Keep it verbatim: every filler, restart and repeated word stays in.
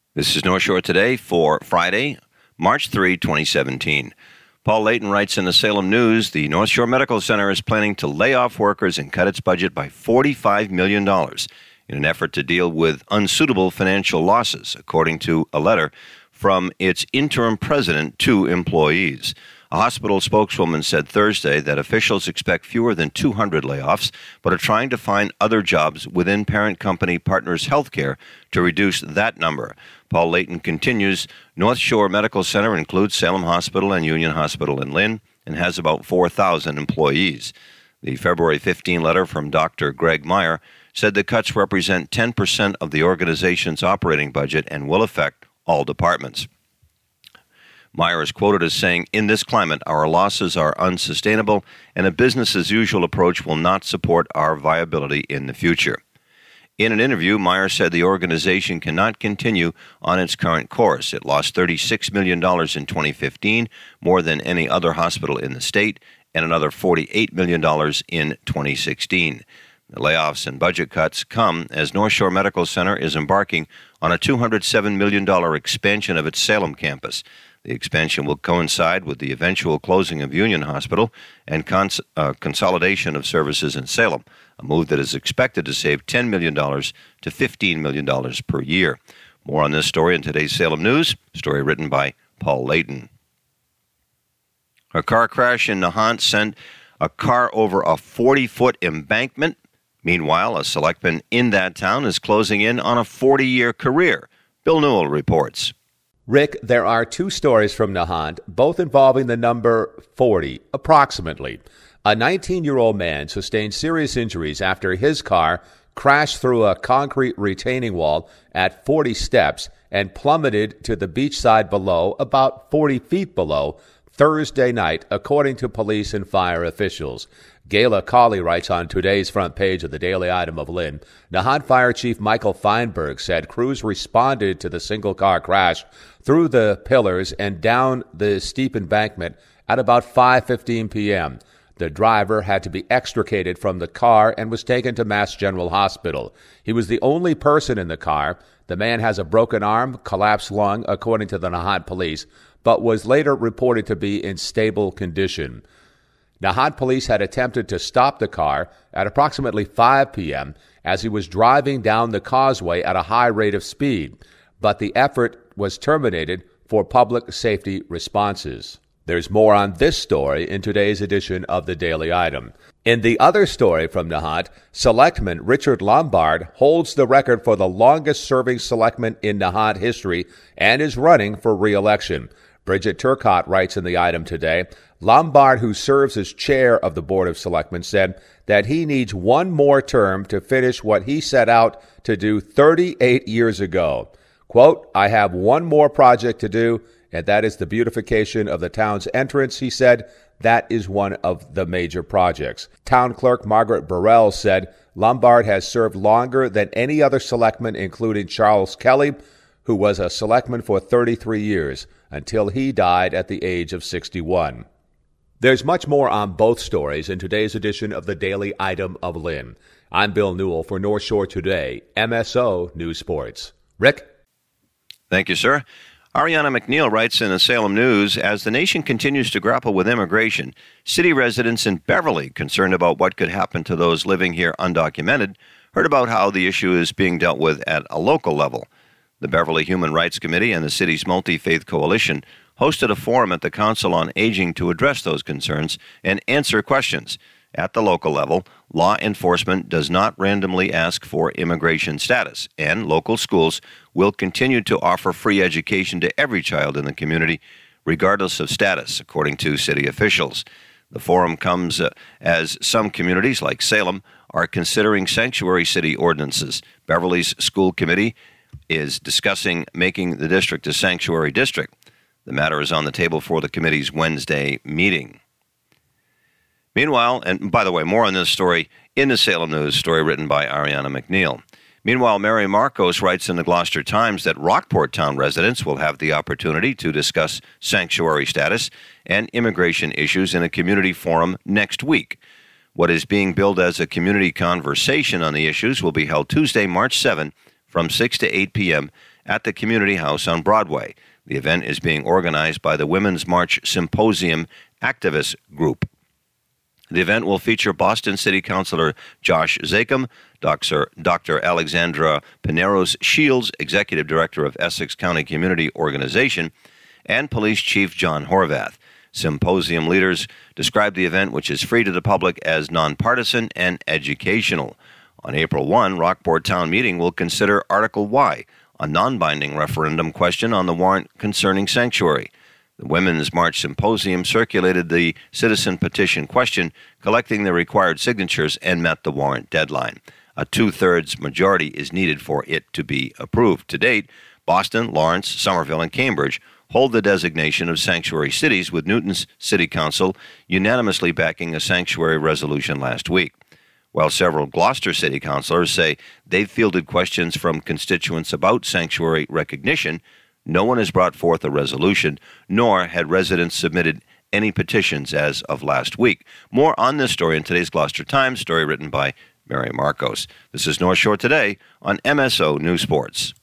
This is North Shore Today for Friday, March third, twenty seventeen. Paul Layton writes in the Salem News, the North Shore Medical Center is planning to lay off workers and cut its budget by forty-five million dollars in an effort to deal with unsuitable financial losses, according to a letter from its interim president to employees. A hospital spokeswoman said Thursday that officials expect fewer than two hundred layoffs, but are trying to find other jobs within parent company Partners Healthcare to reduce that number. Paul Layton continues, North Shore Medical Center includes Salem Hospital and Union Hospital in Lynn and has about four thousand employees. The February fifteenth letter from Doctor Greg Meyer said the cuts represent ten percent of the organization's operating budget and will affect all departments. Meyer is quoted as saying, in this climate, our losses are unsustainable and a business-as-usual approach will not support our viability in the future. In an interview, Meyer said the organization cannot continue on its current course. It lost thirty-six million dollars in twenty fifteen, more than any other hospital in the state, and another forty-eight million dollars in twenty sixteen. The layoffs and budget cuts come as North Shore Medical Center is embarking on a two hundred seven million dollars expansion of its Salem campus. The expansion will coincide with the eventual closing of Union Hospital and cons- uh, consolidation of services in Salem, a move that is expected to save ten million dollars to fifteen million dollars per year. More on this story in today's Salem News, story written by Paul Layton. A car crash in Nahant sent a car over a forty-foot embankment. Meanwhile, a selectman in that town is closing in on a forty-year career. Bill Newell reports. Rick, there are two stories from Nahant, both involving the number forty, approximately. A nineteen-year-old man sustained serious injuries after his car crashed through a concrete retaining wall at forty steps and plummeted to the beachside below, about forty feet below, Thursday night, according to police and fire officials. Gayla Colley writes on today's front page of the Daily Item of Lynn, Nahant Fire Chief Michael Feinberg said crews responded to the single-car crash through the pillars and down the steep embankment at about five fifteen p.m. The driver had to be extricated from the car and was taken to Mass General Hospital. He was the only person in the car. The man has a broken arm, collapsed lung, according to the Nahant police, but was later reported to be in stable condition. Nahant police had attempted to stop the car at approximately five p.m. as he was driving down the causeway at a high rate of speed, but the effort was terminated for public safety responses. There's more on this story in today's edition of the Daily Item. In the other story from Nahant, Selectman Richard Lombard holds the record for the longest-serving selectman in Nahant history and is running for re-election. Bridget Turcott writes in the item today, Lombard, who serves as chair of the Board of Selectmen, said that he needs one more term to finish what he set out to do thirty-eight years ago. Quote, I have one more project to do, and that is the beautification of the town's entrance, he said. That is one of the major projects. Town Clerk Margaret Burrell said Lombard has served longer than any other selectman, including Charles Kelly, who was a selectman for thirty-three years, until he died at the age of sixty-one. There's much more on both stories in today's edition of the Daily Item of Lynn. I'm Bill Newell for North Shore Today, M S O News Sports. Rick? Thank you, sir. Ariana McNeil writes in the Salem News, as the nation continues to grapple with immigration, city residents in Beverly, concerned about what could happen to those living here undocumented, heard about how the issue is being dealt with at a local level. The Beverly Human Rights Committee and the city's Multi-Faith Coalition hosted a forum at the Council on Aging to address those concerns and answer questions. At the local level, law enforcement does not randomly ask for immigration status, and local schools will continue to offer free education to every child in the community, regardless of status, according to city officials. The forum comes uh, as some communities, like Salem, are considering sanctuary city ordinances. Beverly's school committee is discussing making the district a sanctuary district. The matter is on the table for the committee's Wednesday meeting. Meanwhile, and by the way, more on this story in the Salem News, story written by Ariana McNeil. Meanwhile, Mary Marcos writes in the Gloucester Times that Rockport Town residents will have the opportunity to discuss sanctuary status and immigration issues in a community forum next week. What is being billed as a community conversation on the issues will be held Tuesday, March seventh, from six to eight p.m. at the Community House on Broadway. The event is being organized by the Women's March Symposium Activist Group. The event will feature Boston City Councilor Josh Zakim, Doctor Doctor Alexandra Pineros-Shields, Executive Director of Essex County Community Organization, and Police Chief John Horvath. Symposium leaders described the event, which is free to the public, as nonpartisan and educational. On April first, Rockport Town Meeting will consider Article Y, a non-binding referendum question on the warrant concerning sanctuary. The Women's March Symposium circulated the citizen petition question, collecting the required signatures, and met the warrant deadline. A two-thirds majority is needed for it to be approved. To date, Boston, Lawrence, Somerville, and Cambridge hold the designation of sanctuary cities, with Newton's City Council unanimously backing a sanctuary resolution last week. While several Gloucester City councilors say they've fielded questions from constituents about sanctuary recognition, no one has brought forth a resolution, nor had residents submitted any petitions as of last week. More on this story in today's Gloucester Times, story written by Mary Marcos. This is North Shore Today on M S O News Sports.